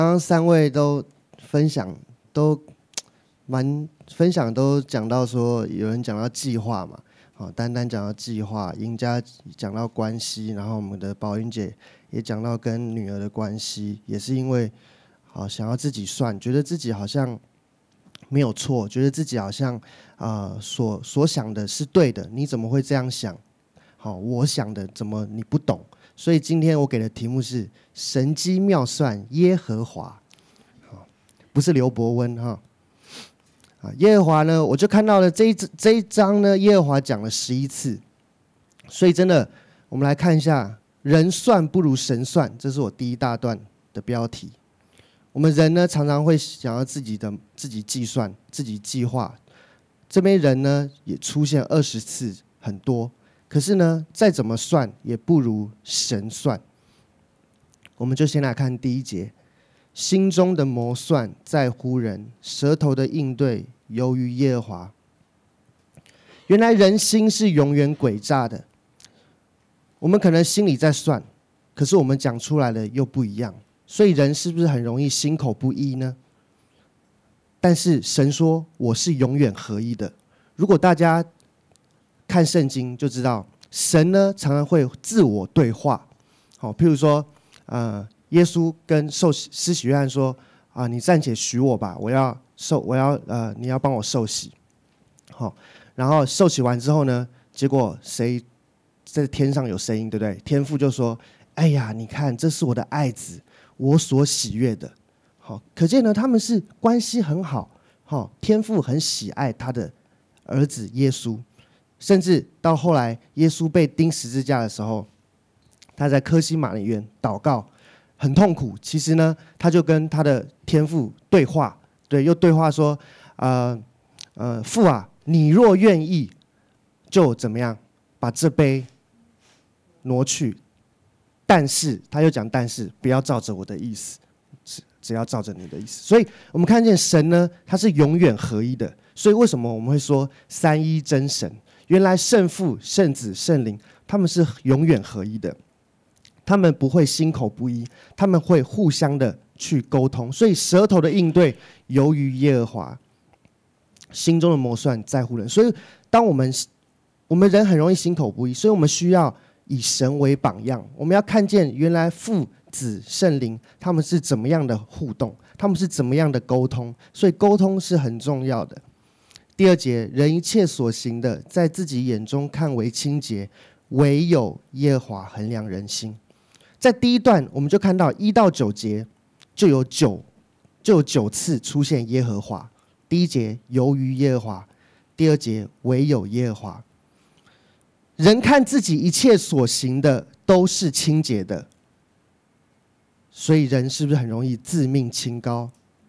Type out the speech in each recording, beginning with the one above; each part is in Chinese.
刚刚三位都分享，都讲到说，有人讲到计划嘛，好，丹丹讲到计划，赢家讲到关系，然后我们的宝云姐也讲到跟女儿的关系，也是因为好想要自己算，觉得自己好像没有错，觉得自己好像所想的是对的，你怎么会这样想？好，我想的怎么你不懂？所以今天我给的题目是神机妙算耶和华，不是刘伯温哈。耶和华呢，我就看到了这一章呢，耶和华讲了11次，所以真的，我们来看一下，人算不如神算，这是我第一大段的标题。我们人呢，常常会想要自己计算、自己计划，这边人呢也出现20次，很多。可是呢，再怎么算也不如神算。我们就先来看第1节，心中的谋算在乎人，舌头的应对由于耶和华。原来人心是永远诡诈的，我们可能心里在算，可是我们讲出来的又不一样，所以人是不是很容易心口不一呢？但是神说我是永远合一的。如果大家看圣经就知道，神呢常常会自我对话。好，譬如说，耶稣跟施洗约翰说：“你暂且许我吧，你要帮我受洗。”好，然后受洗完之后呢，结果谁在天上有声音，对不对？天父就说：“哎呀，你看，这是我的爱子，我所喜悦的。”好，可见呢，他们是关系很好。好，天父很喜爱他的儿子耶稣。甚至到后来，耶稣被钉十字架的时候，他在客西马尼园祷告，很痛苦。其实呢，他就跟他的天父对话，又对话说：“父啊，你若愿意，就怎么样，把这杯挪去。但是他又讲，但是不要照着我的意思，只要照着你的意思。”所以我们看见神呢，他是永远合一的。所以为什么我们会说三一真神？原来圣父、圣子、圣灵，他们是永远合一的，他们不会心口不一，他们会互相的去沟通。所以舌头的应对由于耶和华，心中的谋算在乎人。所以当我们人很容易心口不一，所以我们需要以神为榜样，我们要看见原来父子圣灵他们是怎么样的互动，他们是怎么样的沟通，所以沟通是很重要的。第2节，人一切所行的，在自己眼中看为清洁，唯有耶和华衡量人心。在第一段，我们就看到1到9节就有9次出现耶和华。第1节由于耶和华，第2节唯有耶和华。人看自己一切所行的都是清洁的，所以人是不是很容易自命清高？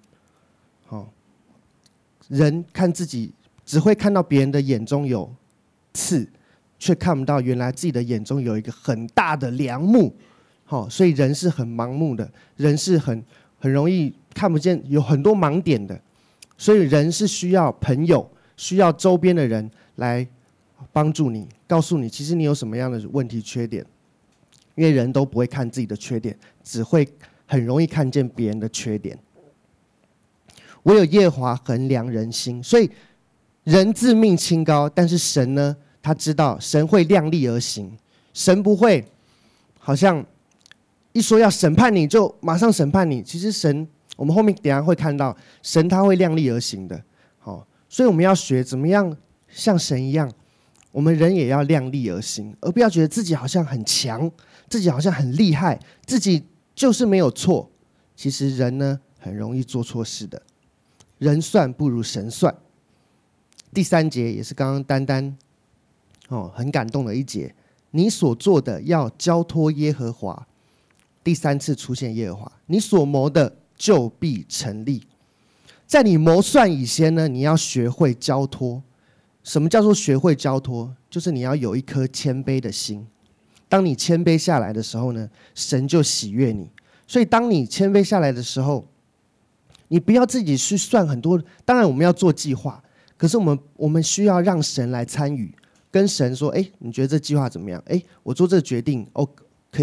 人看自己只会看到别人的眼中有刺，却看不到原来自己的眼中有一个很大的梁木。所以人是很盲目的，人是很容易看不见，有很多盲点的。所以人是需要朋友，需要周边的人来帮助你，告诉你其实你有什么样的问题缺点。因为人都不会看自己的缺点，只会很容易看见别人的缺点。唯有耶和华衡量人心，所以人自命清高，但是神呢，他知道神会量力而行，神不会好像一说要审判你就马上审判你。其实神，我们后面等一下会看到，神他会量力而行的。所以我们要学怎么样像神一样，我们人也要量力而行，而不要觉得自己好像很强，自己好像很厉害，自己就是没有错。其实人呢，很容易做错事的。人算不如神算。第3节也是刚刚丹丹很感动的一节，你所做的要交托耶和华。第3次出现耶和华，你所谋的就必成立。在你谋算以前呢，你要学会交托。什么叫做学会交托？就是你要有一颗谦卑的心。当你谦卑下来的时候呢，神就喜悦你。所以当你谦卑下来的时候，你不要自己去算很多，当然我们要做计划，可是我们需要让神来参与，跟神说：“你觉得这计划怎么样？我做这个决定可以吗？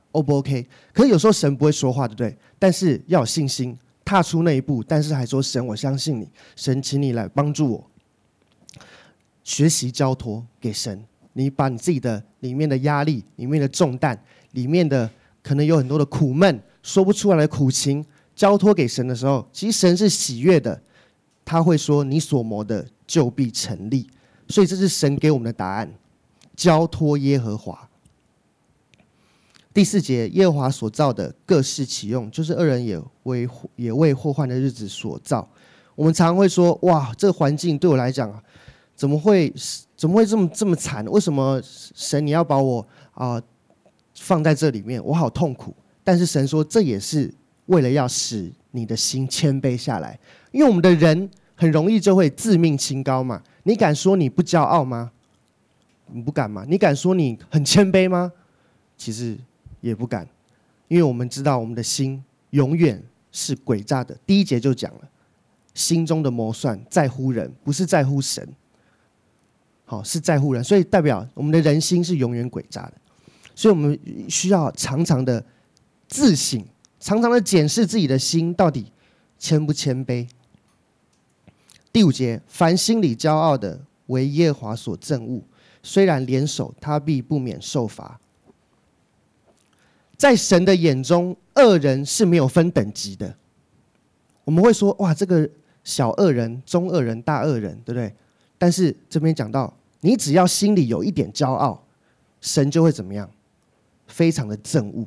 ，O 不 OK？ 可是有时候神不会说话，对不对？但是要有信心，踏出那一步，但是还说神，我相信你，神，请你来帮助我。学习交托给神，你把你自己的里面的压力、里面的重担、里面的可能有很多的苦闷、说不出来的苦情，交托给神的时候，其实神是喜悦的，他会说你所谋的就必成立。所以这是神给我们的答案，交托耶和华。第4节，耶和华所造的各适其用，就是恶人也为祸患的日子所造。我们常常会说，哇，这个环境对我来讲怎么会这么惨？为什么神你要把我放在这里面？我好痛苦。但是神说，这也是为了要使你的心谦卑下来，因为我们的人很容易就会自命清高嘛。你敢说你不骄傲吗？你不敢吗？你敢说你很谦卑吗？其实也不敢，因为我们知道我们的心永远是诡诈的。第1节就讲了，心中的谋算在乎人，不是在乎神。好，是在乎人，所以代表我们的人心是永远诡诈的。所以我们需要常常的自省，常常的检视自己的心到底谦不谦卑。第5节，凡心里骄傲的，为耶和华所憎恶，虽然联手，他必不免受罚。在神的眼中，恶人是没有分等级的。我们会说，哇，这个小恶人、中恶人、大恶人，对不对？但是这边讲到，你只要心里有一点骄傲，神就会怎么样？非常的憎恶。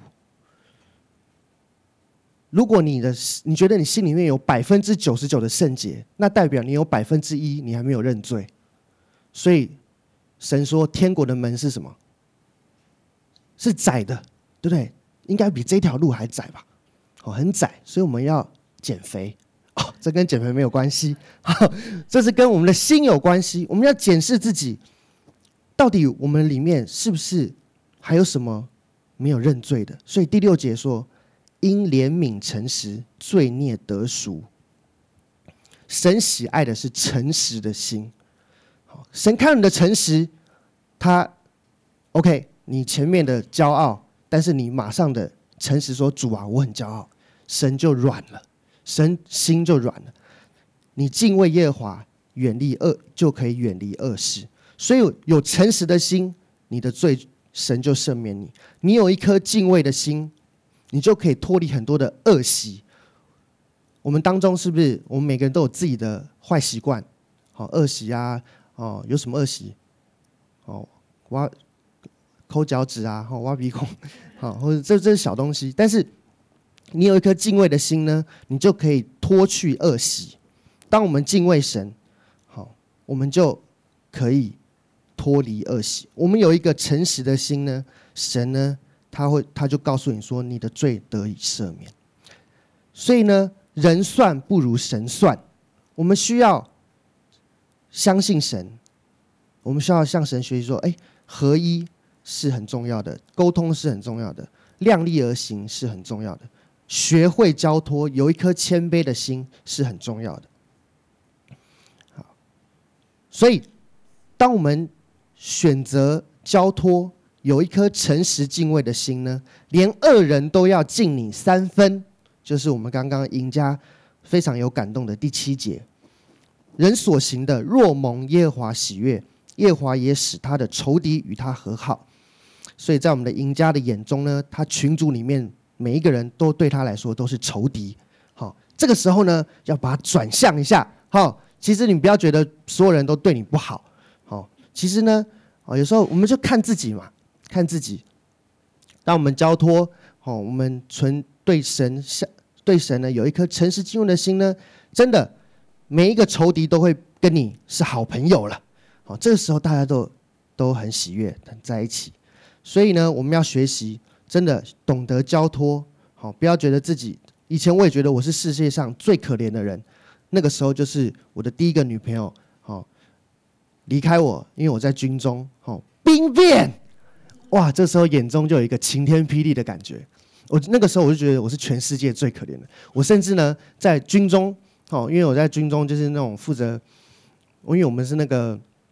如果你觉得你心里面有99%的圣洁，那代表你有1%你还没有认罪。所以神说，天国的门是什么？是窄的，对不对？应该比这条路还窄吧？很窄，所以我们要减肥。这跟减肥没有关系，这是跟我们的心有关系。我们要检视自己，到底我们里面是不是还有什么没有认罪的？所以第6节说，因怜悯诚实，罪孽得赎。神喜爱的是诚实的心。神看你的诚实，他 OK， 你前面的骄傲，但是你马上的诚实说，主啊，我很骄傲，神就软了，神心就软了。你敬畏耶和华，就可以远离恶事。所以有诚实的心，你的罪神就赦免你。你有一颗敬畏的心，你就可以脱离很多的恶习。我们当中是不是我们每个人都有自己的坏习惯？恶习啊，有什么恶习？抠脚趾啊，挖鼻孔，或者这是小东西。但是你有一颗敬畏的心呢，你就可以脱去恶习。当我们敬畏神，我们就可以脱离恶习。我们有一个诚实的心呢，神呢，他就告诉你说，你的罪得以赦免。所以呢，人算不如神算。我们需要相信神，我们需要向神学习说，合一是很重要的，沟通是很重要的，量力而行是很重要的，学会交托，有一颗谦卑的心是很重要的。好，所以当我们选择交托，有一颗诚实敬畏的心呢，连恶人都要敬你3分，就是我们刚刚赢家非常有感动的第7节。人所行的，若蒙耶和华喜悦，耶和华也使他的仇敌与他和好。所以在我们的赢家的眼中呢，他群组里面每一个人都对他来说都是仇敌。这个时候呢，要把它转向一下。其实你不要觉得所有人都对你不好。其实呢，有时候我们就看自己嘛，看自己。当我们交托，我们对神呢有一颗诚实敬畏的心呢，真的每一个仇敌都会跟你是好朋友了。这个时候大家都很喜悦，很在一起。所以呢，我们要学习真的懂得交托。不要觉得自己，以前我也觉得我是世界上最可怜的人。那个时候就是我的第一个女朋友离开我，因为我在军中兵变，哇，这时候眼中就有一个晴天霹雳的感觉。那个时候我就觉得我是全世界最可怜的。我甚至呢在军中因为我在军中就是那种负责，因为我们是那个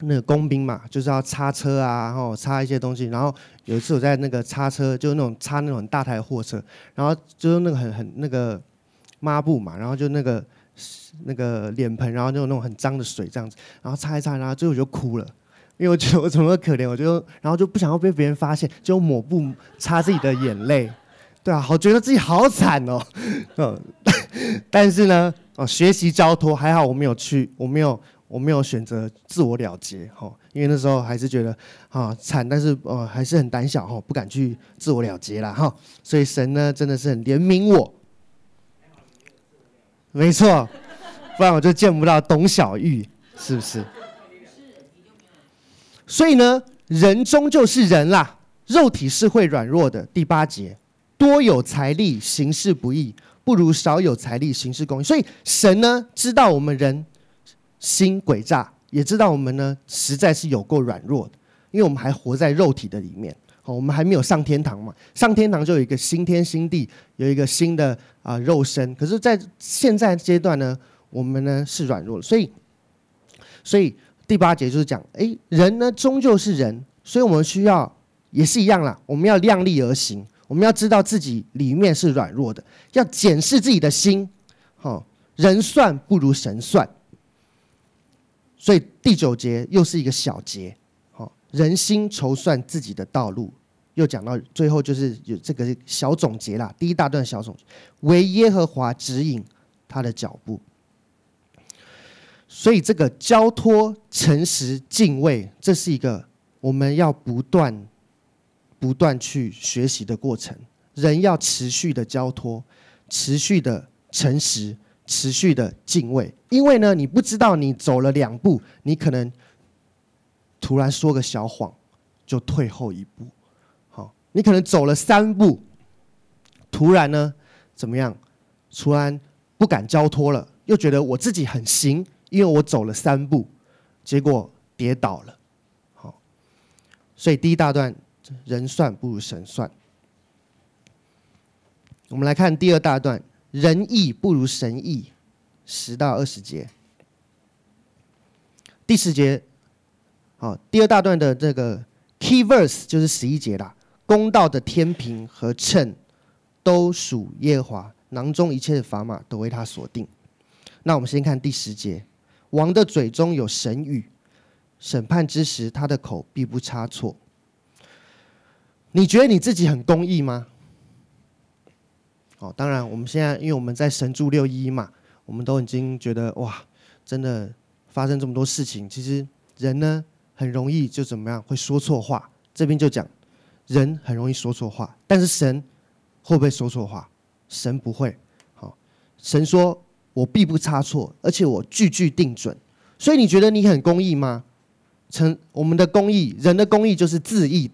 那个工兵嘛，就是要擦车啊，然后擦一些东西。然后有一次我在那个擦车，就是那种擦那种很大台的货车，然后就是那个很那个抹布嘛，然后就那个脸盆，然后就有那种很脏的水这样子，然后擦一擦，然后最后我就哭了。因为我觉得我怎么那么可怜，然后就不想要被别人发现，就抹布擦自己的眼泪，对啊，好觉得自己好惨哦，但是呢，学习交托还好，我没有选择自我了结，因为那时候还是觉得惨，但是还是很胆小，不敢去自我了结啦，所以神呢真的是很怜悯我，没错，不然我就见不到董小玉，是不是？所以呢，人终究是人啦，肉体是会软弱的。第8节，多有财力，行事不义，不如少有财力，行事公义。所以神呢，知道我们人心诡诈，也知道我们呢实在是有够软弱的，因为我们还活在肉体的里面。我们还没有上天堂嘛，上天堂就有一个新天新地，有一个新的肉身。可是，在现在阶段呢，我们呢是软弱的，所以第8节就是讲，人呢终究是人，所以我们需要也是一样啦，我们要量力而行，我们要知道自己里面是软弱的，要检视自己的心。人算不如神算，所以第9节又是一个小节，人心筹算自己的道路，又讲到最后就是有这个小总结啦，第一大段小总结，唯耶和华指引他的脚步。所以这个交托、诚实、敬畏，这是一个我们要不断去学习的过程。人要持续的交托，持续的诚实，持续的敬畏。因为呢，你不知道你走了2步，你可能突然说个小谎，就退后1步。好，你可能走了3步，突然呢怎么样？突然不敢交托了，又觉得我自己很行。因为我走了3步，结果跌倒了，所以第一大段人算不如神算。我们来看第2大段，人义不如神义，10到20节。第10节，第2大段的这个 key verse 就是11节啦。公道的天平和秤都属耶和华，囊中一切的砝码都为他所定。那我们先看第10节。王的嘴中有神语，审判之时，他的口必不差错。你觉得你自己很公义吗？当然，我们现在因为我们在神助611嘛，我们都已经觉得哇，真的发生这么多事情，其实人呢很容易就怎么样会说错话。这边就讲人很容易说错话，但是神会不会说错话？神不会。神说。我必不差错，而且我句句定准。所以你觉得你很公义吗？我们的公义，人的公义就是自义。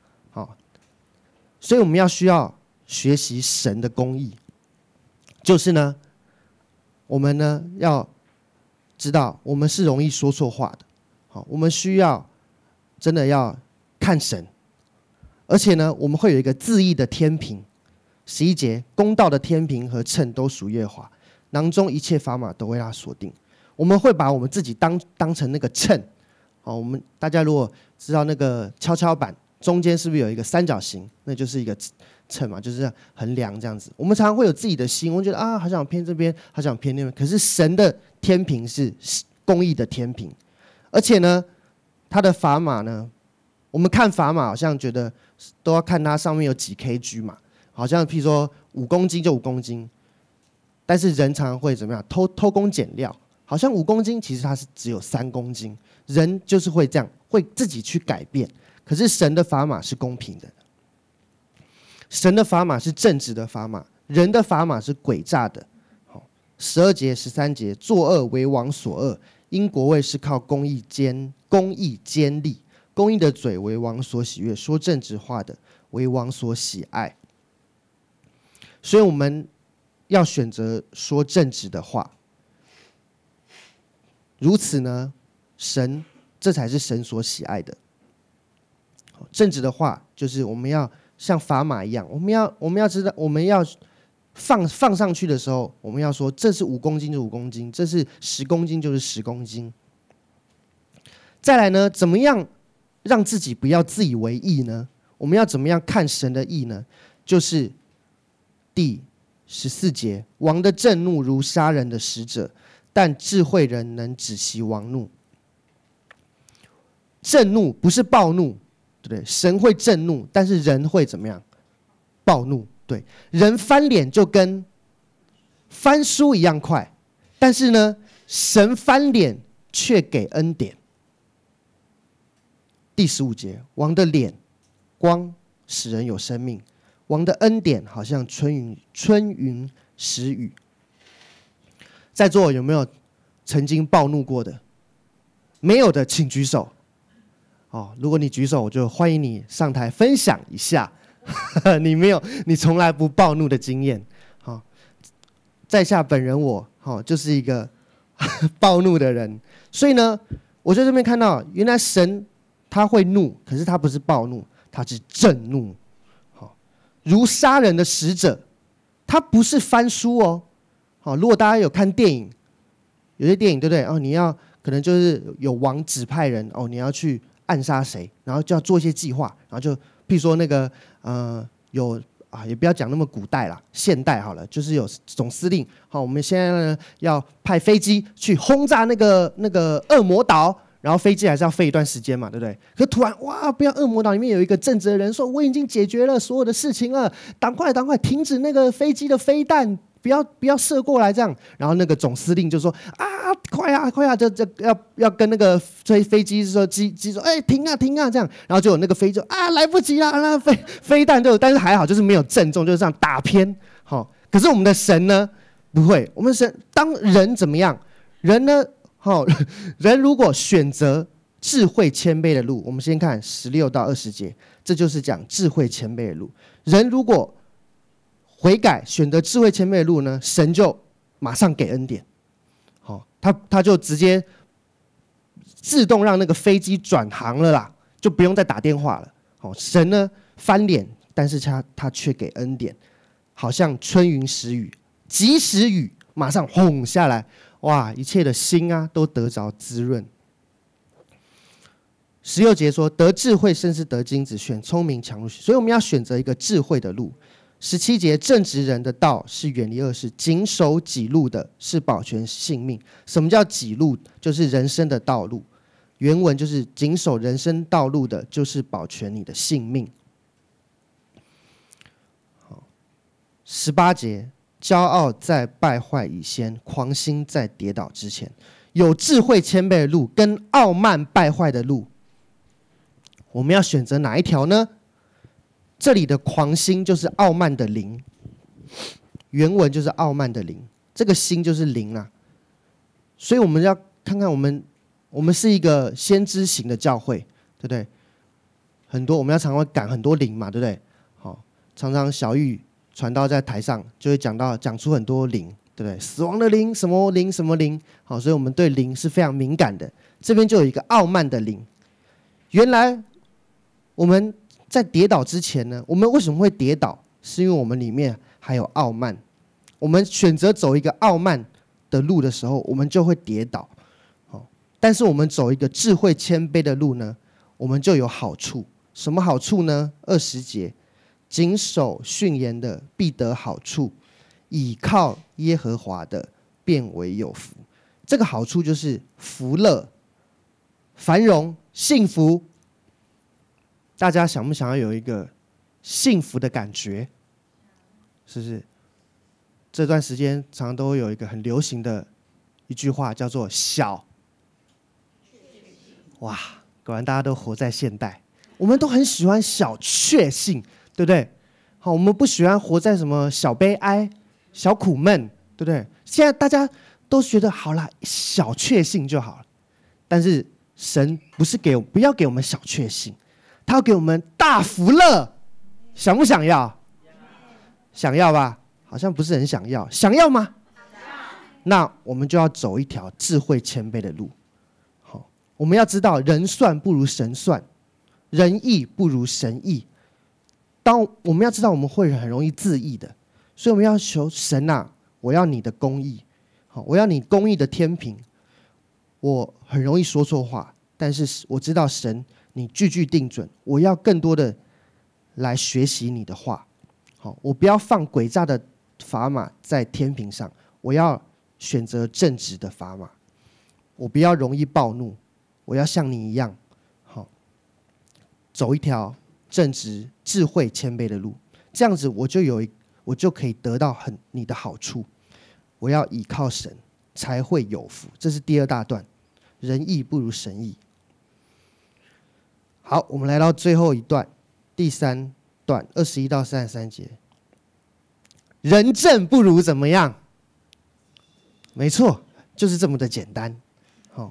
所以我们需要学习神的公义，就是呢，我们呢要知道我们是容易说错话的。我们需要真的要看神，而且呢，我们会有一个自义的天平。11节，公道的天平和秤都属耶和华。囊中一切砝码都为他所定。我们会把我们自己当成那个秤。我们大家如果知道那个跷跷板中间是不是有一个三角形，那就是一个秤嘛，就是衡量这样子。我们常常会有自己的心，我们觉得好想偏这边，好想偏那边。可是神的天平是公义的天平，而且呢，他的砝码呢，我们看砝码好像觉得都要看它上面有几 kg 嘛，好像譬如说5公斤就5公斤。但是人常常会怎么样？偷工减料，好像5公斤，其实它是只有3公斤。人就是会这样，会自己去改变。可是神的砝码是公平的，神的砝码是正直的砝码，人的砝码是诡诈的。12节、13节，作恶为王所恶，因国位是靠公义坚立，公义的嘴为王所喜悦，说正直话的为王所喜爱。所以我们要选择说正直的话，如此呢，这才是神所喜爱的。正直的话就是我们要像砝码一样，我们要知道，我们要放上去的时候，我们要说这是5公斤就5公斤，这是10公斤就是10公斤。 再来呢，怎么样让自己不要自以为义呢？我们要怎么样看神的义呢？就是第14节，王的震怒如杀人的使者，但智慧人能止息王怒。震怒不是暴怒，对不对？神会震怒，但是人会怎么样？暴怒。对，人翻脸就跟翻书一样快，但是呢，神翻脸却给恩典。第15节，王的脸光使人有生命，王的恩典好像春云时雨。在座有没有曾经暴怒过的？没有的请举手。如果你举手，我就欢迎你上台分享一下你没有，你从来不暴怒的经验。在下本人我就是一个暴怒的人，所以呢，我在这边看到，原来神他会怒，可是他不是暴怒，他是震怒。如杀人的使者，他不是翻书哦。如果大家有看电影，有些电影对不对？你要可能就是有王指派人你要去暗杀谁，然后就要做一些计划，然后就譬如说那个也不要讲那么古代啦，现代好了，就是有总司令，我们现在呢要派飞机去轰炸那个恶魔岛，然后飞机还是要飞一段时间嘛，对不对？可突然哇，不要恶魔岛里面有一个正直的人说，我已经解决了所有的事情了，赶快停止那个飞机的飞弹，不要射过来这样。然后那个总司令就说快啊，这要跟那个飞机说机说停啊这样。然后就有那个飞机就来不及了，那飞弹就，但是还好就是没有正中，就是这样打偏。可是我们的神呢不会，我们神当人怎么样？人呢人如果选择智慧谦卑的路，我们先看16到20节，这就是讲智慧谦卑的路。人如果悔改选择智慧谦卑的路呢，神就马上给恩典。他就直接自动让那个飞机转航了啦，就不用再打电话了。神呢翻脸，但是他却给恩典，好像春云时雨，及时雨马上轰下来，哇，一切的心都得着滋润。16节说，得智慧胜是得金子，选聪明强如许。所以我们要选择一个智慧的路。17节，正直人的道是远离恶事，谨守己路的是保全性命。什么叫己路？就是人生的道路。原文就是谨守人生道路的，就是保全你的性命。18节，骄傲在败坏以先，狂心在跌倒之前。有智慧谦卑的路跟傲慢败坏的路，我们要选择哪一条呢？这里的狂心就是傲慢的灵，原文就是傲慢的灵，这个心就是灵啊。所以我们要看看我们是一个先知型的教会，对不对？很多我们要常常赶很多灵嘛，对不对？常常小玉传道在台上就会讲出很多灵，对不对？死亡的灵，什么灵什么灵，所以我们对灵是非常敏感的。这边就有一个傲慢的灵。原来我们在跌倒之前呢，我们为什么会跌倒？是因为我们里面还有傲慢。我们选择走一个傲慢的路的时候，我们就会跌倒。但是我们走一个智慧谦卑的路呢，我们就有好处。什么好处呢？20节，谨守训言的必得好处，倚靠耶和华的便为有福。这个好处就是福乐、繁荣、幸福。大家想不想要有一个幸福的感觉？是不是？这段时间常常都会有一个很流行的一句话，叫做小。哇，果然大家都活在现代，我们都很喜欢小确幸，对不对？我们不喜欢活在什么小悲哀、小苦闷，对不对？现在大家都觉得好了，小确幸就好了。但是神不要给我们小确幸。他要给我们大福乐，想不想要？想要吧？好像不是很想要。想要吗？那我们就要走一条智慧谦卑的路。我们要知道，人算不如神算，人义不如神义。我们要知道，我们会很容易自义的，所以我们要求神啊，我要你的公义，我要你公义的天平。我很容易说错话， 但是我知道神你句句定准，我要更多的来学习你的话。好，我不要放诡诈的砝码在天平上，我要选择正直的砝码。我不要容易暴怒，我要像你一样，好，走一条正直、智慧、谦卑的路。这样子我就可以得到你的好处。我要倚靠神，才会有福。这是第二大段，人义不如神义。好，我们来到最后一段，第三段21到33节。人正不如怎么样？没错，就是这么的简单。好，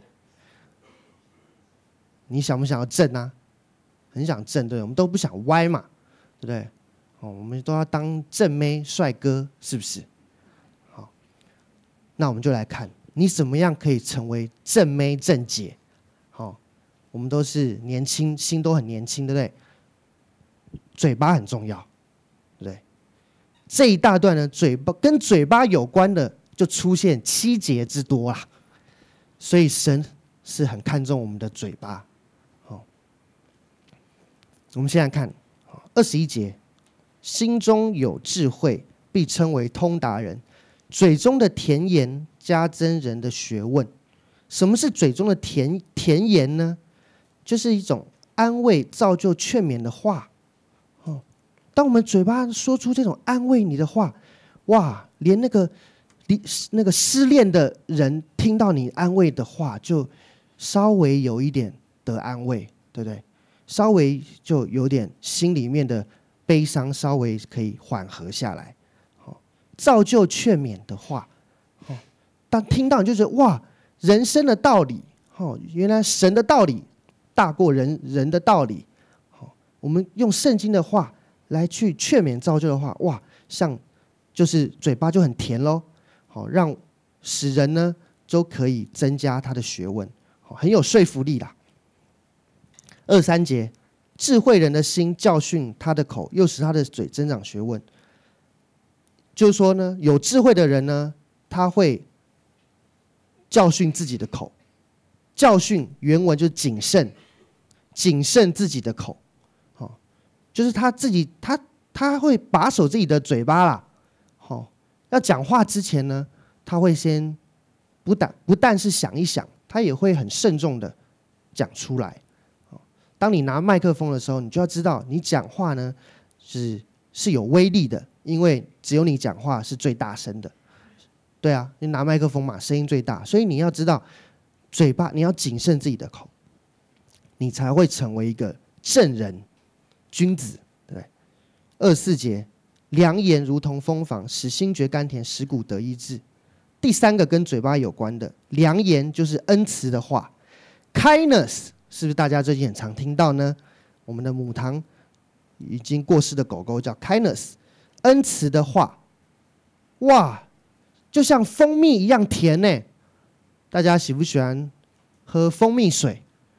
你想不想要正啊？很想正，对，我们都不想歪嘛，对不对？我们都要当正妹帅哥，是不是？好，那我们就来看你怎么样可以成为正妹正姐。好，我们都是年轻，心都很年轻，对不对？嘴巴很重要，对不对？这一大段呢，跟嘴巴有关的就出现7节之多啦，所以神是很看重我们的嘴巴。好，我们现在看21节。心中有智慧，必称为通达人；嘴中的甜言加增人的学问。什么是嘴中的甜言呢？就是一种安慰、造就、劝勉的话。当我们嘴巴说出这种安慰你的话，哇，连那个失恋的人听到你安慰的话，就稍微有一点得安慰，对不对？稍微就有点心里面的悲伤稍微可以缓和下来。造就劝勉的话，当听到你就觉得哇，人生的道理，原来神的道理大过人的道理。我们用圣经的话来去劝勉造就的话，哇，像就是嘴巴就很甜咯，让使人呢都可以增加他的学问，很有说服力啦。23节。智慧人的心教训他的口，又使他的嘴增长学问。就是说呢，有智慧的人呢，他会教训自己的口。教训原文就是谨慎自己的口。就是他自己，他会把守自己的嘴巴啦。要讲话之前呢，他会先不但是想一想，他也会很慎重的讲出来。当你拿麦克风的时候，你就要知道你讲话呢是有威力的，因为只有你讲话是最大声的。对啊，你拿麦克风嘛，声音最大，所以你要知道嘴巴，你要谨慎自己的口，你才会成为一个正人君子，对不对？24节，良言如同蜂房，使心觉甘甜，使骨得医治。第三个跟嘴巴有关的良言就是恩慈的话 ，kindness。是不是大家最近很常听到呢？我们的母堂已经过世的狗狗叫 kindness， 恩慈的话，哇，就像蜂蜜一样甜呢。大家喜不喜欢喝蜂蜜水？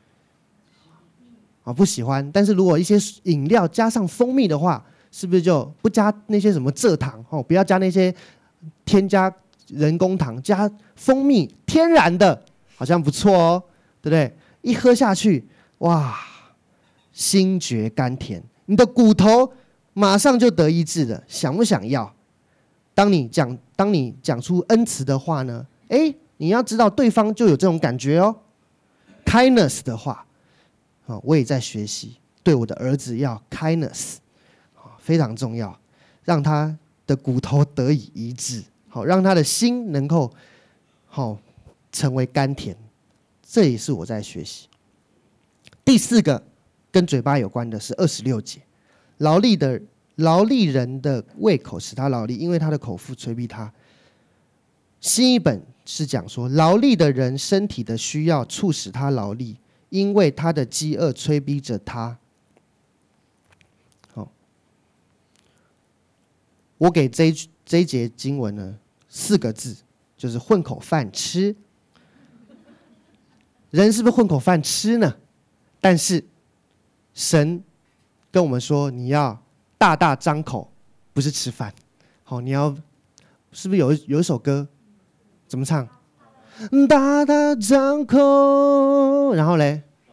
不喜欢。但是如果一些饮料加上蜂蜜的话，是不是就不加那些什么蔗糖？不要加那些添加人工糖，加蜂蜜，天然的，好像不错哦，对不对？一喝下去，哇，心觉甘甜，你的骨头马上就得医治了。想不想要？当你讲出恩慈的话呢，你要知道对方就有这种感觉哦。kindness 的话，我也在学习，对我的儿子要 kindness， 非常重要，让他的骨头得以医治，让他的心能够成为甘甜。这也是我在学习。第四个跟嘴巴有关的是26节，劳力人的胃口使他劳力，因为他的口腹催逼他。新译本是讲说，劳力的人身体的需要促使他劳力，因为他的饥饿催逼着他。我给这一节经文呢4个字，就是混口饭吃。人是不是混口饭吃呢？但是神跟我们说，你要大大张口，不是吃饭。你要是不是有一首歌怎么唱？大大张口，然后嘞，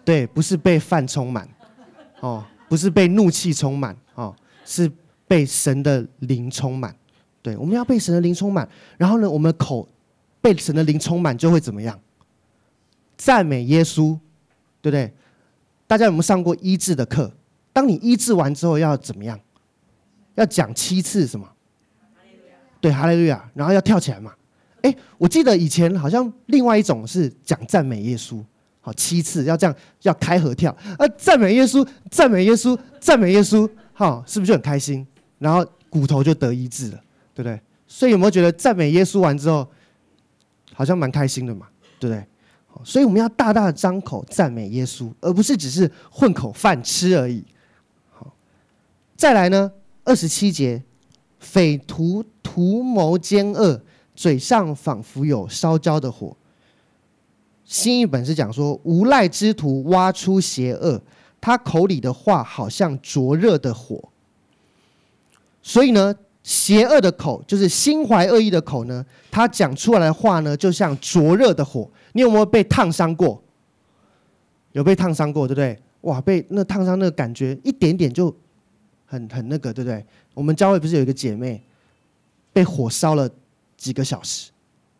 对，不是被饭充满，不是被怒气充满，是被神的灵充满。对，我们要被神的灵充满，然后呢，我们的口被神的灵充满就会怎么样？赞美耶稣，对不对？大家有没有上过医治的课？当你医治完之后要怎么样？要讲7次什么？对，哈利路亚，然后要跳起来嘛。我记得以前好像另外一种是讲赞美耶稣，好7次要这样，要开合跳，赞美耶稣，赞美耶稣，赞美耶稣，是不是就很开心？然后骨头就得医治了，对不对？所以有没有觉得赞美耶稣完之后，好像蛮开心的嘛，对不对？所以我们要大大的张口赞美耶稣，而不是只是混口饭吃而已。好，再来呢，27节，匪徒图谋奸恶，嘴上仿佛有烧焦的火。新译本是讲说，无赖之徒挖出邪恶，他口里的话好像灼热的火。所以呢，邪恶的口就是心怀恶意的口呢，他讲出来的话呢，就像灼热的火。你有没有被烫伤过？有被烫伤过，对不对？哇，被那烫伤那个感觉一点点就很那个，对不对？我们教会不是有一个姐妹被火烧了几个小时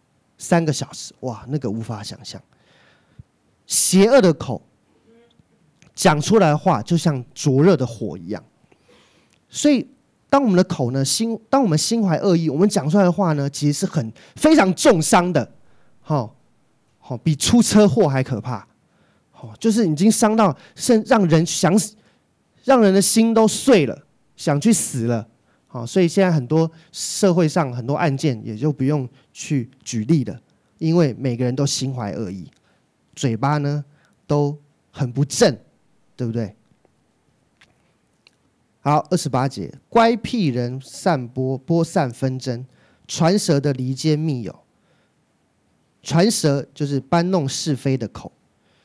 ，3个小时，哇，那个无法想象。邪恶的口讲出来的话就像灼热的火一样。所以当我们的口呢，当我们心怀恶意，我们讲出来的话呢，其实是非常重伤的，比出车祸还可怕，就是已经伤到让人的心都碎了，想去死了。所以现在很多社会上很多案件也就不用去举例了，因为每个人都心怀恶意，嘴巴呢都很不正，对不对？好，28节，乖僻人播散纷争，传舌的离间密友。传舌就是搬弄是非的口。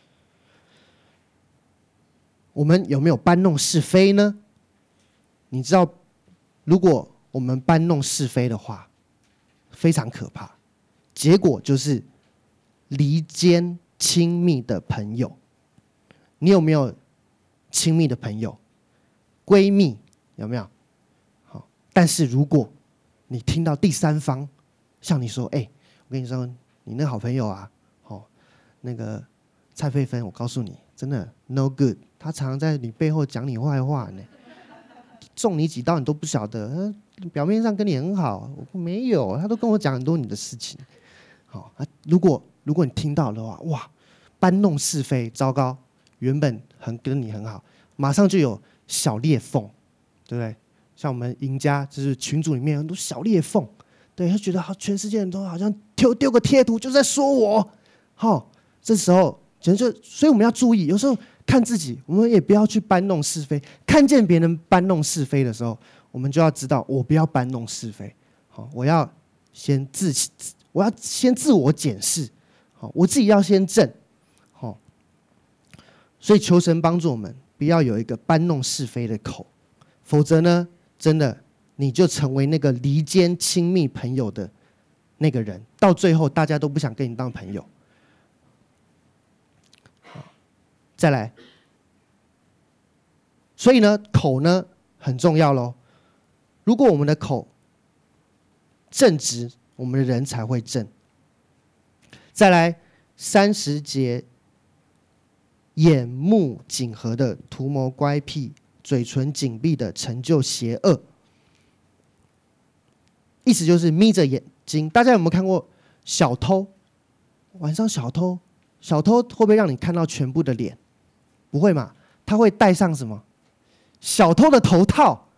我们有没有搬弄是非呢？你知道，如果我们搬弄是非的话，非常可怕，结果就是离间亲密的朋友。你有没有亲密的朋友？闺蜜有没有？好，但是如果你听到第三方向你说，我跟你说，你那好朋友啊，那个蔡佩芬，我告诉你，真的 no good， 他常常在你背后讲你坏话呢，中你几刀你都不晓得，表面上跟你很好，我没有，他都跟我讲很多你的事情。好，如果你听到的话，哇，搬弄是非，糟糕，原本跟你很好，马上就有小裂缝，对不对？像我们赢家就是群组里面很多小裂缝，对，他觉得全世界人都好像丢个贴图就在说我，这时候所以我们要注意，有时候看自己，我们也不要去搬弄是非。看见别人搬弄是非的时候，我们就要知道，我不要搬弄是非。我要先自我检视，我自己要先正。所以求神帮助我们，不要有一个搬弄是非的口，否则呢，真的你就成为那个离间亲密朋友的那个人，到最后大家都不想跟你当朋友。再来，所以呢，口呢很重要咯。如果我们的口正直，我们的人才会正。再来30节，眼目紧合的图谋乖僻，嘴唇紧闭的成就邪恶。意思就是眯着眼睛。大家有没有看过小偷？晚上小偷会不会让你看到全部的脸？不会嘛？他会戴上什么？小偷的头套，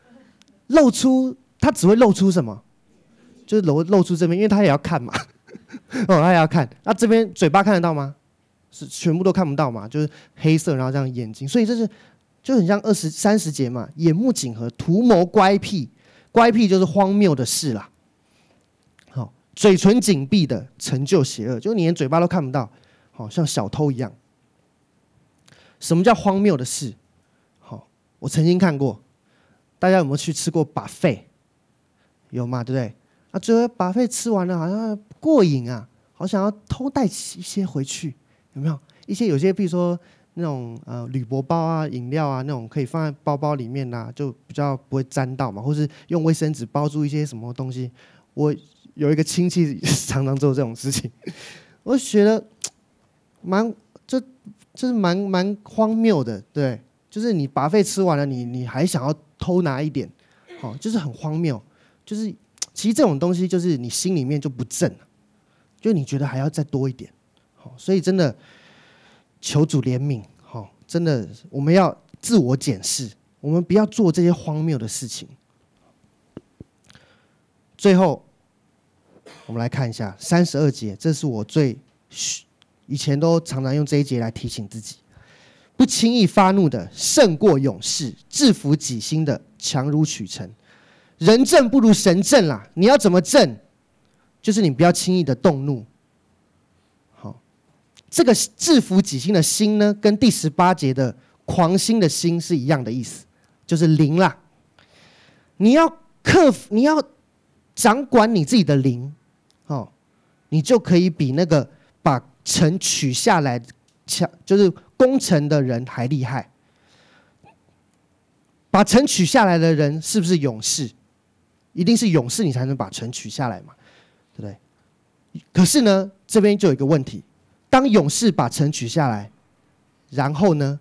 他只会露出什么？就是露出这边，因为他也要看嘛。他也要看。那这边嘴巴看得到吗？是全部都看不到嘛？就是黑色，然后这样眼睛，所以就很像30节嘛，眼目紧合，图谋乖僻，乖僻就是荒谬的事啦。嘴唇紧闭的成就邪恶，就是你连嘴巴都看不到，像小偷一样。什么叫荒谬的事？我曾经看过，大家有没有去吃过 buffet？ 有嘛？对不对？最后 buffet 吃完了，好像不过瘾啊，好想要偷带一些回去，有没有？有些比如说那种铝箔包啊、饮料啊那种可以放在包包里面啊，就比较不会沾到嘛，或是用卫生纸包住一些什么东西。我有一个亲戚常常做这种事情，我就觉得就是蛮荒谬的，对，就是你buffet吃完了，你还想要偷拿一点，就是很荒谬，就是其实这种东西就是你心里面就不正，就你觉得还要再多一点，所以真的求主怜悯，真的我们要自我检视，我们不要做这些荒谬的事情。最后，我们来看一下32节，这是我以前都常常用这一节来提醒自己：不轻易发怒的胜过勇士，制服己心的强如取成。人正不如神正啦，你要怎么正？就是你不要轻易的动怒。好，这个制服己心的心呢，跟第18节的狂心的心是一样的意思，就是灵啦。你要你要掌管你自己的灵，你就可以比那个把城取下来就是攻城的人还厉害。把城取下来的人是不是勇士？一定是勇士，你才能把城取下来嘛，对不对？可是呢，这边就有一个问题：当勇士把城取下来，然后呢？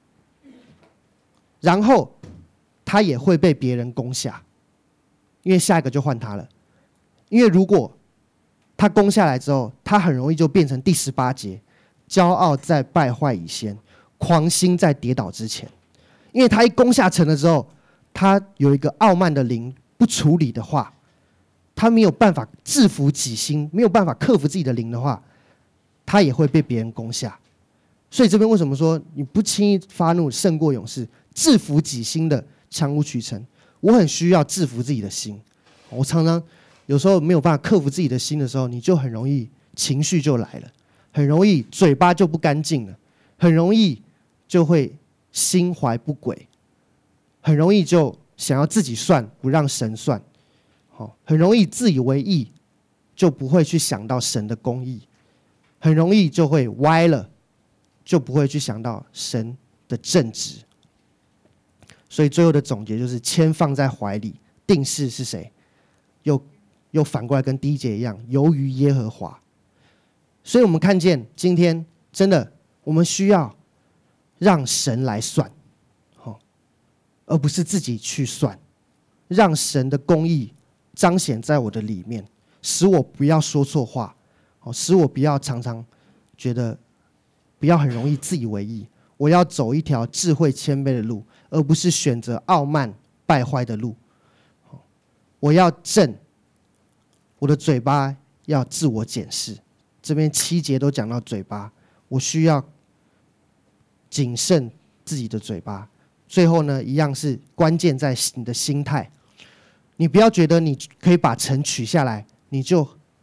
然后他也会被别人攻下，因为下一个就换他了。因为如果他攻下来之后，他很容易就变成第18节，骄傲在败坏以先，狂心在跌倒之前。因为他一攻下城了之后，他有一个傲慢的灵，不处理的话，他没有办法制服己心，没有办法克服自己的灵的话，他也会被别人攻下。所以这边为什么说你不轻易发怒胜过勇士，制服己心的强如取成？我很需要制服自己的心，我常常有时候没有办法克服自己的心的时候，你就很容易情绪就来了，很容易嘴巴就不干净了，很容易就会心怀不轨，很容易就想要自己算，不让神算，很容易自以为义，就不会去想到神的公义，很容易就会歪了，就不会去想到神的正直。所以最后的总结就是：谦放在怀里，定事是谁？又反过来跟第一节一样，由于耶和华。所以我们看见今天真的，我们需要让神来算，而不是自己去算，让神的公义彰显在我的里面，使我不要说错话，使我不要常常觉得不要很容易自以为义。我要走一条智慧谦卑的路，而不是选择傲慢败坏的路。我要正，我的嘴巴要自我检视。这边7节都讲到嘴巴，我需要谨慎自己的嘴巴。最后呢，一样是关键在你的心态。你不要觉得你可以把城取下来，你觉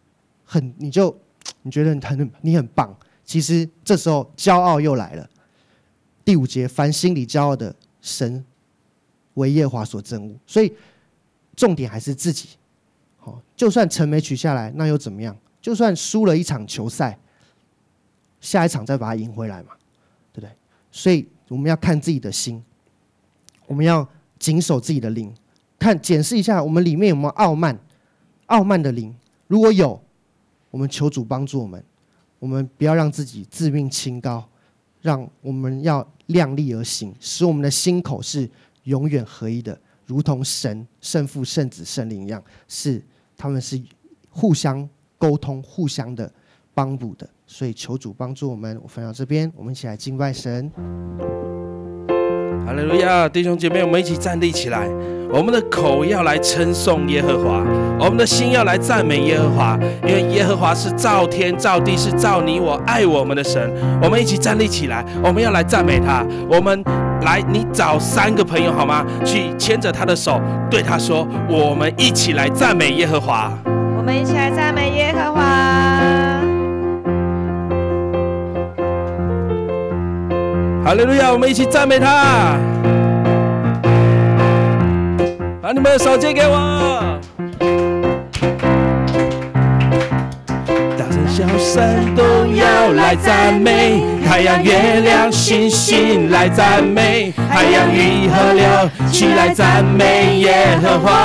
得你很棒。其实这时候骄傲又来了。第5节，凡心里骄傲的，神为耶和华所憎恶。所以重点还是自己。就算城没取下来，那又怎么样？就算输了一场球赛，下一场再把它赢回来嘛，对不对？所以我们要看自己的心，我们要谨守自己的灵，检视一下我们里面有没有傲慢的灵。如果有，我们求主帮助我们，我们不要让自己自命清高，让我们要量力而行，使我们的心口是永远合一的，如同神、圣父、圣子、圣灵一样，他们是互相沟通、互相的帮补的。所以求主帮助我们。我分享这边，我们一起来敬拜神。 哈利路亚！弟兄姐妹，我们一起站立起来，我们的口要来称颂耶和华，我们的心要来赞美耶和华，因为耶和华是造天造地，是造你我爱我们的神。我们一起站立起来，我们要来赞美他。我们来，你找3个朋友好吗？去牵着他的手，对他说：我们一起来赞美耶和华。 我们一起来赞美耶和华。 哈利路亚！我们一起赞美他。把你们的手借给我。大声向小山都要来赞美，太阳、月亮、星星来赞美，海洋与河流起来赞美耶和华。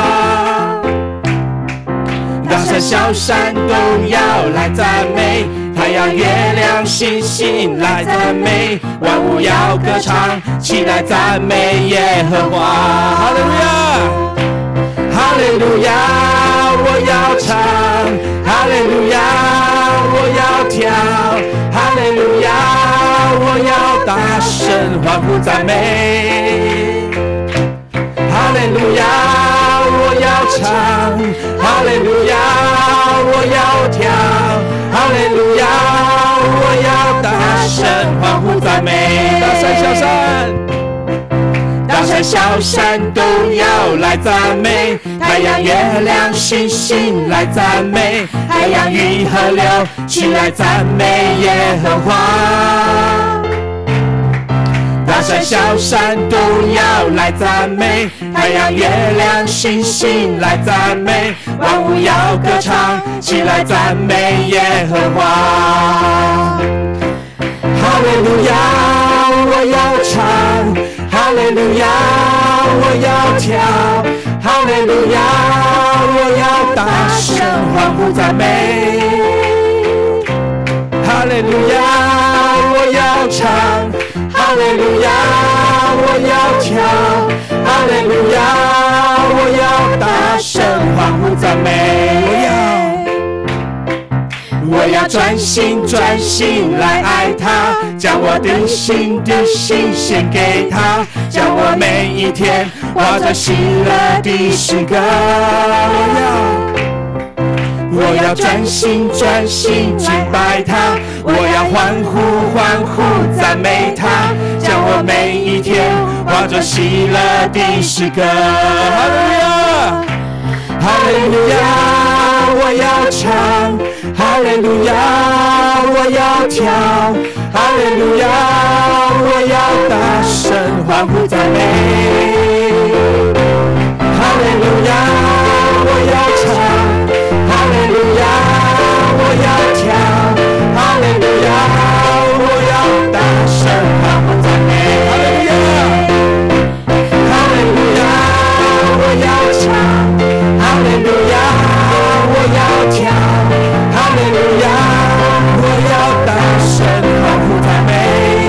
大山小山都要来赞美，太阳、月亮、星星来赞美，万物要歌唱，起来赞美耶和华。哈利路亚，哈利路亚，我要唱，哈利路亚，我要跳，哈利路亚，我要大声欢呼赞美，哈利路亚，我要唱，哈利路亚，我要跳，哈利路亚，我要大声欢呼赞美。大山小山，大山小山都要来赞美，太阳、月亮、星星来赞美，海洋与河流起来赞美耶和华。大山小山都要来赞美，太阳、月亮、星星来赞美，万物要歌唱，起来赞美耶和华。哈利路亚，我要唱，哈利路亚，我要跳，哈利路亚，我要大声欢呼赞美，哈利路亚，我要唱，哈利路亚，我要跳，哈利路亚，我要大声欢呼赞美。我要专心专心来爱他，将我的心献给他，将我每一天活着喜乐的诗歌。我要专心专心敬拜他，我要欢呼赞美他，将我每一天活着喜乐的诗歌。哈利路亚，哈利路亚，我要唱，哈利路亚，我要跳，哈利路亚，我要大声欢呼赞美，哈利路亚，我要唱，哈利路亚，我要跳，哈利路亚，我要大声欢呼赞美，哈利路亚，哈利路亚，我要唱，哈利路亚，我要跳，哈利路亚，我要大声欢呼赞美，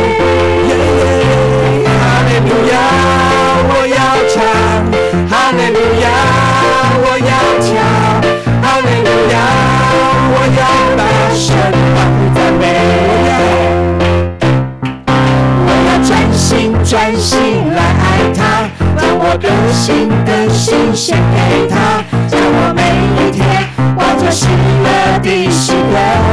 哈利路亚，我要唱，哈利路亚，我要跳，哈利路亚，我要大声欢呼赞美，我要专心专心来爱他，将我的心献给他，将我每一天活着喜乐的诗歌。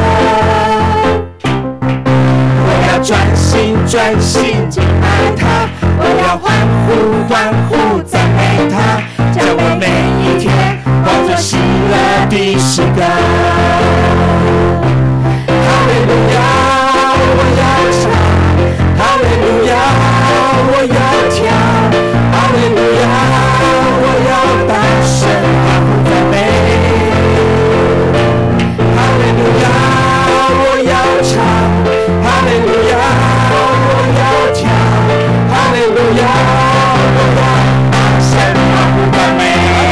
我要专心专心敬拜他，我要欢呼赞美他，将我每一天活着喜乐的诗歌。哈利路亚，我要唱，哈利路亚，我要跳，哈利路亚，我要大声欢呼赞美，哈利路亚，我要唱，哈利路亚，我要跳，哈利路亚，我要大声欢呼赞美，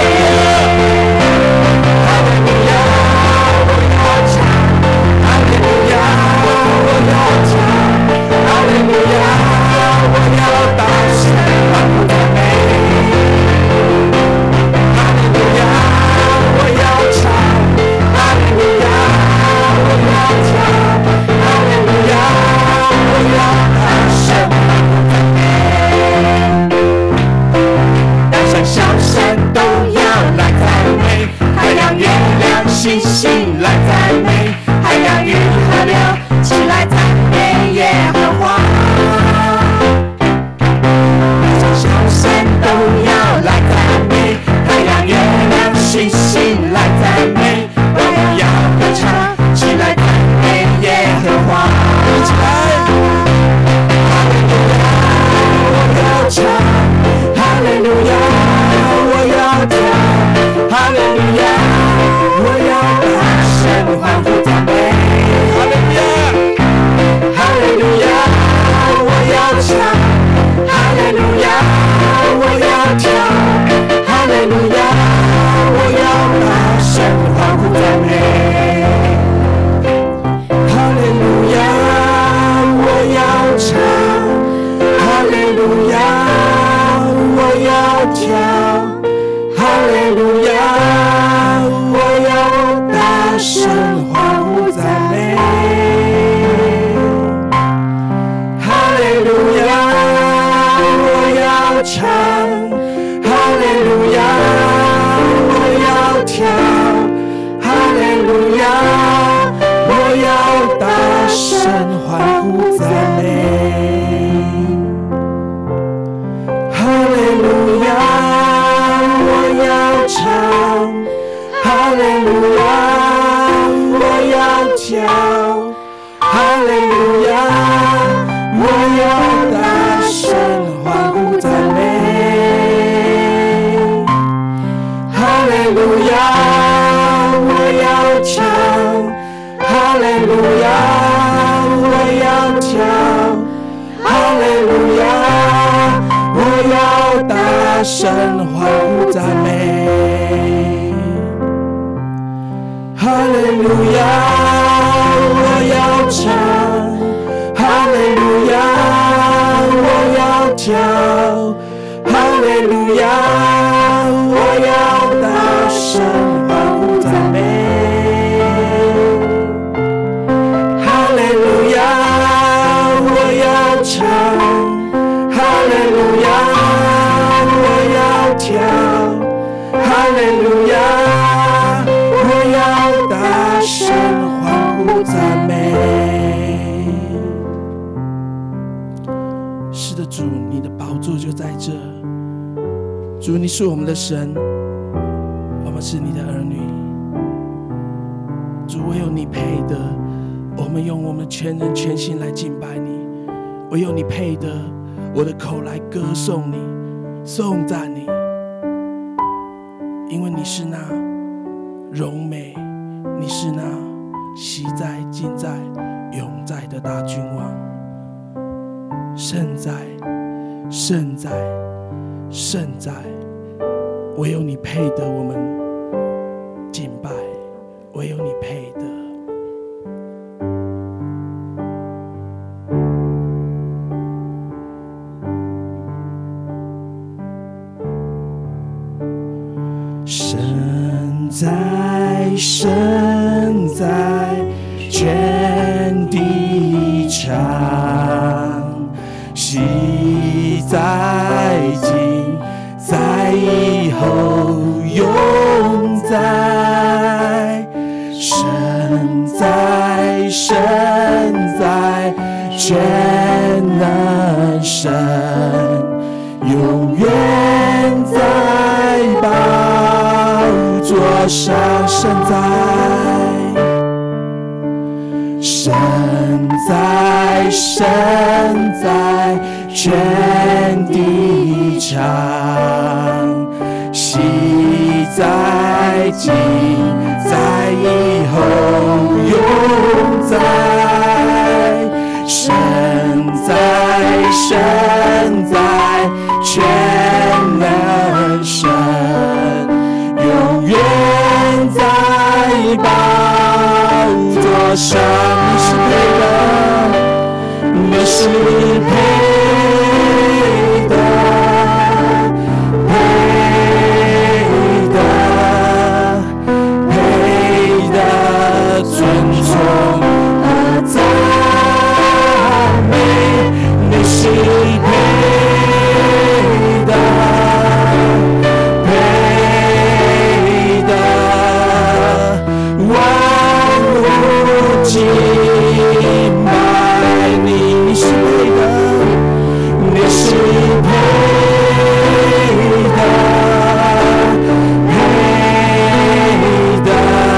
哈利路亚，我要唱，哈利路亚，我要跳，哈利路亚，我要大声欢呼赞美，哈利路亚，我要唱，哈利路亚，我要跳，哈利路亚，我要大声欢呼赞美。大山小山都要来赞美，太阳、月亮、星星来赞美，海洋与河流起来赞美耶和华。大山小山都要来赞美，太阳、月亮、星星来赞美，万物要歌唱，起来赞美耶和华。一起来，哈利路亚，我要唱，哈利路亚，我要跳，哈利路亚，我要大声欢呼赞美。 声欢呼赞美。哈利路亚，我要唱，哈利路亚，我要跳，哈利路亚，我要大声欢呼赞美。哈利路亚，我要唱，哈利路亚，我要跳，哈利路亚，我要大声欢呼赞美。哈利路亚，我要唱，哈利路亚，我要跳，哈利路亚，我要大声欢呼赞美。哈利路亚，我要唱，哈利路亚，我要跳，哈利路亚，我要大声欢呼赞美。哈利路亚，我要唱，哈利路亚，我要跳，哈利路亚，我要大声欢呼赞美。是的，主，你的宝座就在这。主，你是我们的神，我们是你的儿女。主，唯有你配得，我们用我们全人全心来敬拜你；唯有你配得，我的口来歌颂你、颂赞你，因为你是那荣美，你是那昔在、今在、永在的大君王。圣在，圣在，圣在，唯有你配得我们敬拜，唯有你配得。神在，神在，全地长，昔在，今在，以后永在。神在，神在，全能神，永远在宝座上。神在，神在，神在，全地长，昔在，今在，以后永在。神在，神在，全能神，永远在宝座上。你是配的，你是配的，配的，配的尊崇和赞美。你是配的，配的，万物敬拜你。你是配的，你是配的，配的，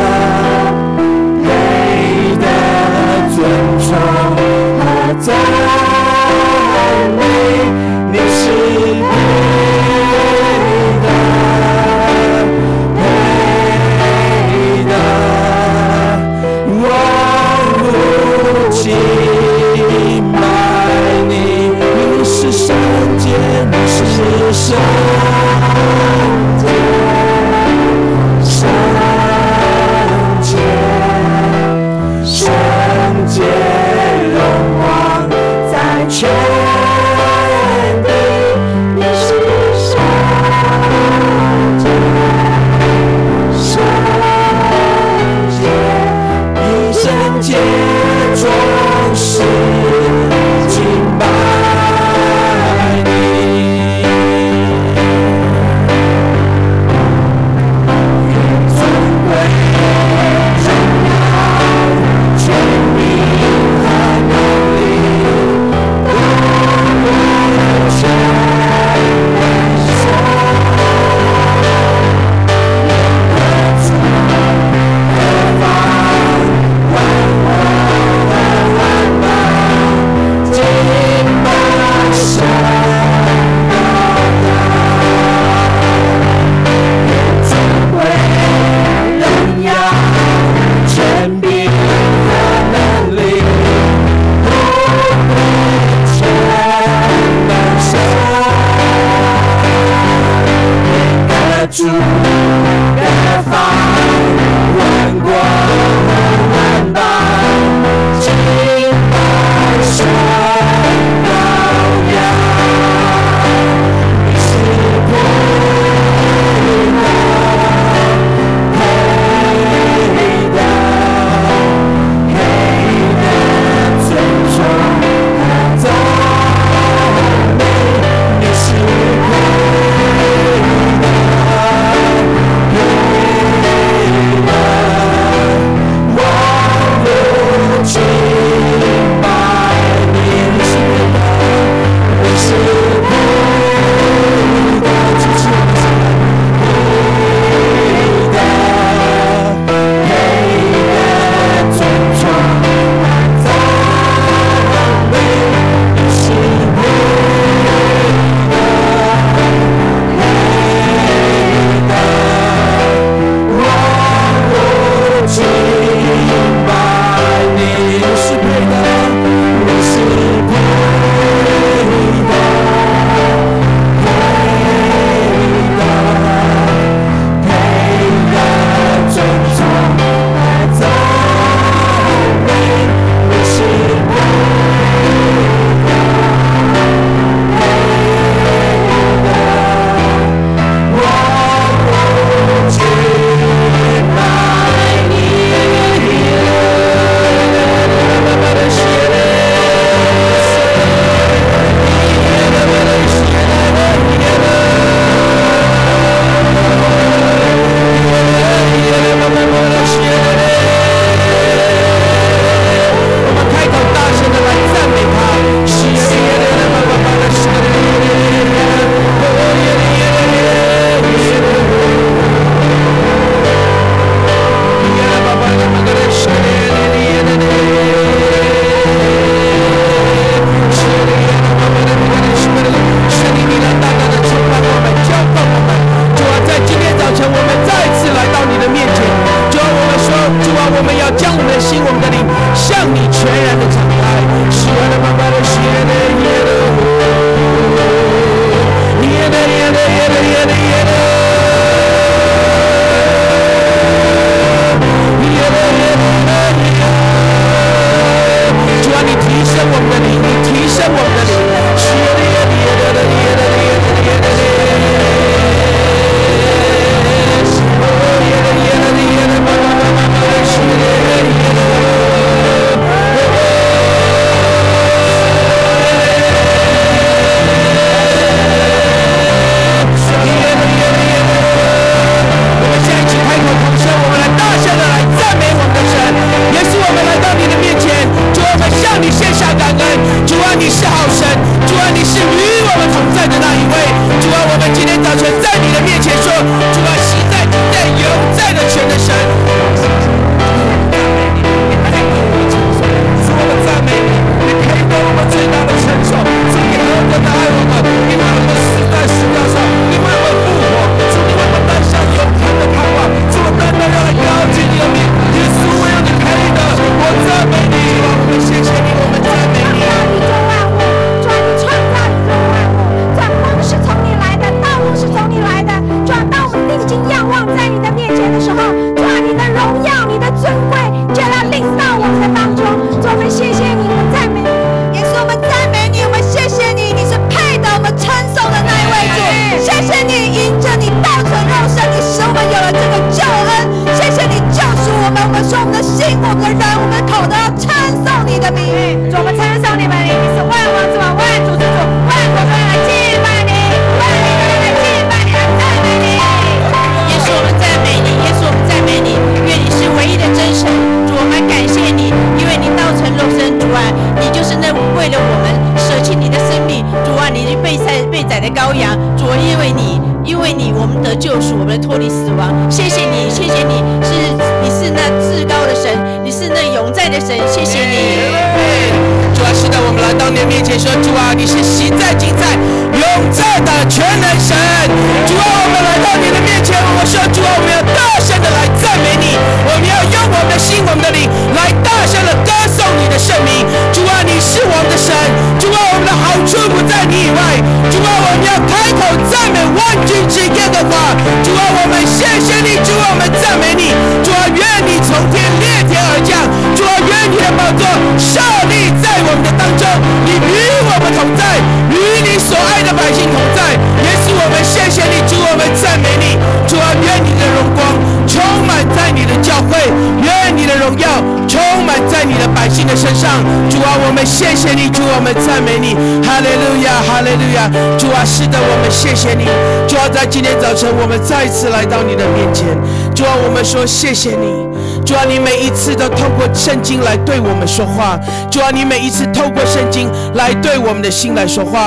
配的尊崇和赞美。你是配的，配的，万物敬拜你。你是圣洁，你是圣洁，圣洁，圣洁，荣光在全地。你是圣洁，圣洁。 界中是敬拜你，愿尊贵荣耀权柄和能力都归全人生，愿各主何方万国敬拜神荣耀，愿尊贵荣耀权柄和能力都归全人生，各主各方万国万邦敬拜神荣耀，你是配的，配的，配的尊崇和赞美，你是配的，配的，万物敬拜你，你是配的，你是配的，支持我们起来，配的尊崇和赞美，你是配的，配的，万物敬拜你，你是配的，你是配的，配的尊崇和赞美，你是配的，万物敬拜你。我们开口大声的来赞美他。圣灵，你来大大的充满我们，浇灌我们。主啊，在今天早晨，我们再次来到你的面前。主啊，我们说，主啊，我们要将我们的心、我们的灵向你全然的敞开。是啊，爸爸的，是啊的，耶的，耶的，耶的，耶的，耶的，耶的。主啊，你提升我们的灵，你提升我们的灵。是啊的，耶的，耶的，耶的，耶的，耶的，耶的。哦，耶的，耶的，耶的，爸爸，爸爸，是的，耶的。 的心、我们的人、我们的口都要称颂你的名。 主，我们称颂你们，你是万王之王、万主之主，万国都要来敬拜你，万民都要来敬拜你，来赞美你。 耶稣，我们赞美你，耶稣，我们赞美你，愿你是唯一的真神。主，我们感谢你，因为你道成肉身。主啊，你就是那为了我们舍弃你的生命。主啊，你是被宰的羔羊。主啊，因为你，我们得救赎，我们脱离死亡。谢谢你，谢谢你，你是那至高的神，你是那永在的神。谢谢你。 主啊，是的，我们来到你的面前说，主啊，你是行在、今在、永在的全能神。主啊，我们来到你的面前，我们说，主啊，我们要大声的来赞美你，我们要用我们的心、我们的灵来大声的歌颂你的圣名。主啊，你是我们的神。主啊，我们的好处不在你以外。主啊，我们要开口赞美万军之耶和华。主啊，我们谢谢你。主啊，我们赞美你。主啊，愿你从天裂天而降。主啊，愿你的宝座设立在我们的当中，你与我们同在，与你所爱的百姓同在。耶稣，我们谢谢你。主，我们赞美你。主啊，愿你的荣光充满在你的教会，愿你的荣耀充满在你的百姓的身上。主啊，我们谢谢你。主，我们赞美你。哈利路亚，哈利路亚。主啊，是的，我们谢谢你。主啊，在今天早晨，我们再一次来到你的面前。主啊，我们说谢谢你。主啊，你每一次都透过圣经来对我们说话。主啊，你每一次透过圣经来对我们的心来说话。